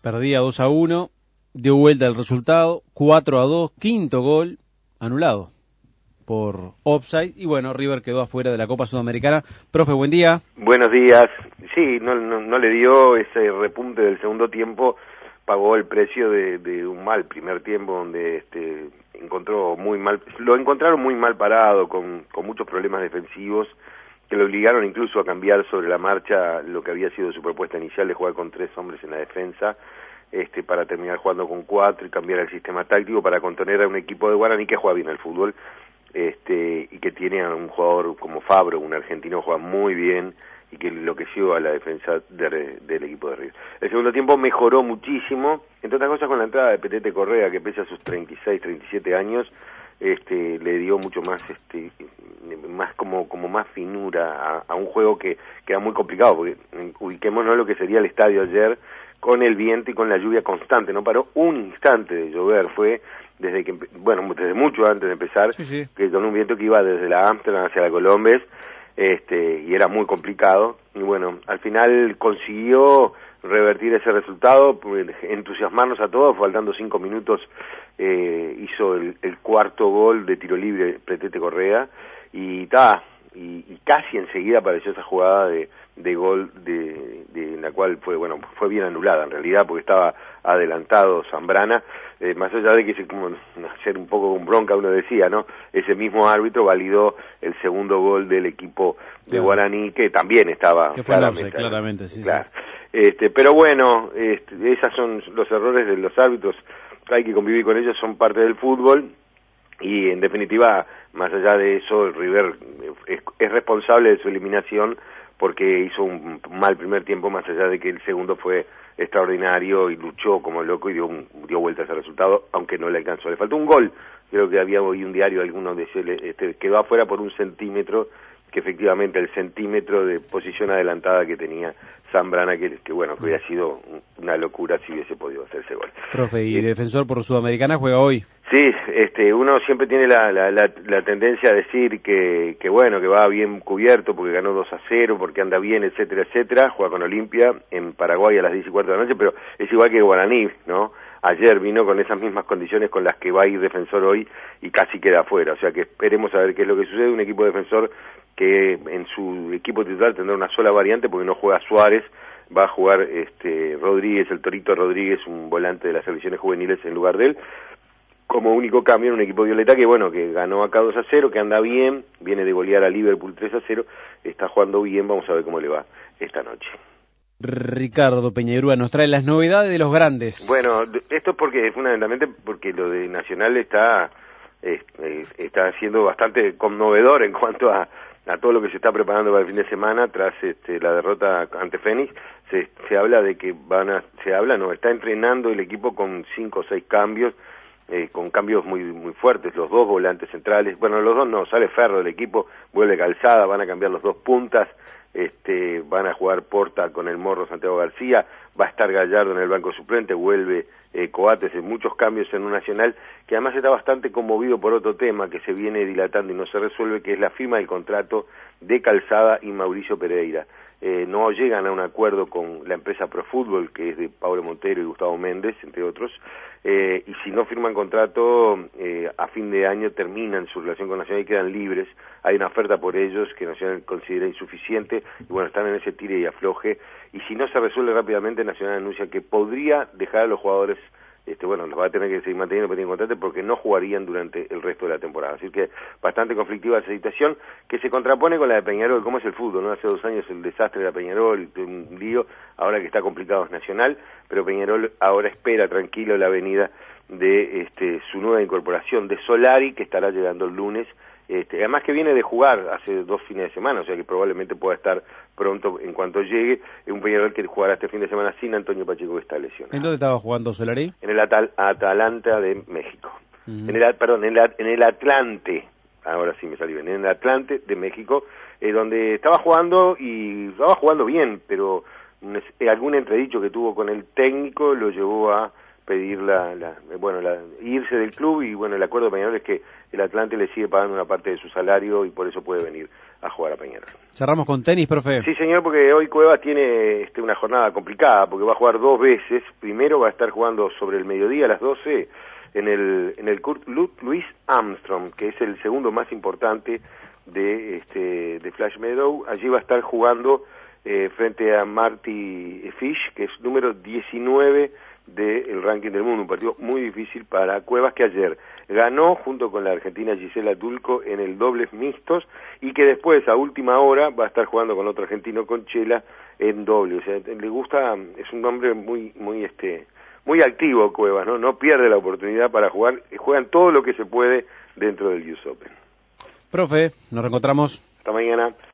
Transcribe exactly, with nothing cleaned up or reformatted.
perdía dos a uno, dio vuelta el resultado, cuatro a dos, quinto gol, anulado por offside, y bueno, River quedó afuera de la Copa Sudamericana. Profe, buen día. Buenos días. Sí, no, no, no le dio ese repunte del segundo tiempo, pagó el precio de, de un mal primer tiempo donde este encontró muy mal, lo encontraron muy mal parado, con, con muchos problemas defensivos, que lo obligaron incluso a cambiar sobre la marcha lo que había sido su propuesta inicial de jugar con tres hombres en la defensa, este para terminar jugando con cuatro y cambiar el sistema táctico para contener a un equipo de Guaraní que juega bien al fútbol, este y que tiene a un jugador como Fabro, un argentino que juega muy bien y que enloqueció a la defensa de, del equipo de River. El segundo tiempo mejoró muchísimo, entre otras cosas con la entrada de Petete Correa, que pese a sus treinta y seis, treinta y siete años, este le dio mucho más este más como como más finura a, a un juego que, que era muy complicado, porque ubiquémonos lo que sería el estadio ayer con el viento y con la lluvia constante, no paró un instante de llover, fue desde que, bueno, desde mucho antes de empezar, sí, sí. que con un viento que iba desde la Amsterdam hacia la Colombes, este, y era muy complicado, y bueno, al final consiguió revertir ese resultado, entusiasmarnos a todos, faltando cinco minutos, eh, hizo el, el cuarto gol de tiro libre Petete Correa, y ta, y, y casi enseguida apareció esa jugada de, de gol de, de en la cual fue, bueno, fue bien anulada en realidad, porque estaba adelantado Zambrana, eh, más allá de que se, como hacer un poco con bronca uno decía, ¿no? Ese mismo árbitro validó el segundo gol del equipo de claro. Guaraní, que también estaba que fue claramente, once, claramente, sí, claro. sí. Este, pero bueno, este, esos son los errores de los árbitros, hay que convivir con ellos, son parte del fútbol, y en definitiva, más allá de eso, el River es, es responsable de su eliminación porque hizo un mal primer tiempo, más allá de que el segundo fue extraordinario y luchó como loco y dio, un, dio vuelta a ese resultado, aunque no le alcanzó. Le faltó un gol, creo que había hoy un diario, alguno de este, quedó afuera por un centímetro, que efectivamente el centímetro de posición adelantada que tenía Zambrana, que, que bueno, que hubiera sido una locura si hubiese podido hacer ese gol. Profe, ¿y eh, Defensor por Sudamericana juega hoy? Sí, este, uno siempre tiene la, la, la, la tendencia a decir que, que bueno, que va bien cubierto porque ganó dos a cero, porque anda bien, etcétera, etcétera, juega con Olimpia en Paraguay a las diez y cuarto de la noche, pero es igual que Guaraní, ¿no? Ayer vino con esas mismas condiciones con las que va a ir Defensor hoy y casi queda afuera, o sea que esperemos a ver qué es lo que sucede. Un equipo Defensor que en su equipo titular tendrá una sola variante porque no juega Suárez, va a jugar este Rodríguez, el Torito Rodríguez, un volante de las selecciones juveniles en lugar de él, como único cambio en un equipo violeta que bueno, que ganó acá dos a cero, que anda bien, viene de golear a Liverpool tres a cero, está jugando bien, vamos a ver cómo le va esta noche. Ricardo Peñarúa nos trae las novedades de los grandes. Bueno, esto es porque fundamentalmente porque lo de Nacional está eh, está siendo bastante conmovedor en cuanto a, a todo lo que se está preparando para el fin de semana tras este, la derrota ante Fénix. Se, se habla de que van a, se habla, no, está entrenando el equipo con cinco o seis cambios, eh, con cambios muy muy fuertes, los dos volantes centrales, bueno, los dos no, sale Ferro del equipo, vuelve Calzada, van a cambiar los dos puntas, este, van a jugar Porta con el Morro Santiago García, va a estar Gallardo en el banco suplente, vuelve eh, Coates, en muchos cambios en un Nacional que además está bastante conmovido por otro tema que se viene dilatando y no se resuelve, que es la firma del contrato de Calzada y Mauricio Pereira. Eh, no llegan a un acuerdo con la empresa Profútbol, que es de Pablo Montero y Gustavo Méndez, entre otros, eh, y si no firman contrato, eh, a fin de año terminan su relación con Nacional y quedan libres. Hay una oferta por ellos que Nacional considera insuficiente, y bueno, están en ese tire y afloje, y si no se resuelve rápidamente, Nacional anuncia que podría dejar a los jugadores, este bueno, los va a tener que seguir manteniendo pero tienen contrato porque no jugarían durante el resto de la temporada. Así que bastante conflictiva esa situación, que se contrapone con la de Peñarol, como es el fútbol, ¿no? Hace dos años el desastre de la Peñarol, un lío, ahora que está complicado es Nacional, pero Peñarol ahora espera tranquilo la venida de este su nueva incorporación de Solari, que estará llegando el lunes. Este, además que viene de jugar hace dos fines de semana, o sea que probablemente pueda estar pronto en cuanto llegue. Un Peñarol que jugará este fin de semana sin Antonio Pacheco, que está lesionado. ¿En dónde estaba jugando Solari? En el Atal Atalanta de México. Uh-huh. En el, perdón, en, la, en el Atlante, ahora sí me salió bien, en el Atlante de México, eh, donde estaba jugando y estaba jugando bien, pero un, algún entredicho que tuvo con el técnico lo llevó a pedir la, la bueno, la, irse del club, y bueno, el acuerdo de Peñarol es que el Atlante le sigue pagando una parte de su salario y por eso puede venir a jugar a Peñarol. Cerramos con tenis, profe. Sí, señor, porque hoy Cuevas tiene este, una jornada complicada, porque va a jugar dos veces. Primero va a estar jugando sobre el mediodía a las doce en el en el Kurt Louis Armstrong, que es el segundo más importante de este de Flash Meadow. Allí va a estar jugando eh, frente a Marty Fish, que es número diecinueve del ranking del mundo, un partido muy difícil para Cuevas, que ayer ganó junto con la argentina Gisela Dulco en el dobles mixtos, y que después a última hora va a estar jugando con otro argentino, Conchela, en doble. O sea, le gusta, es un hombre muy muy este muy activo Cuevas, no no pierde la oportunidad para jugar, juegan todo lo que se puede dentro del U S Open. Profe, nos reencontramos. Hasta mañana.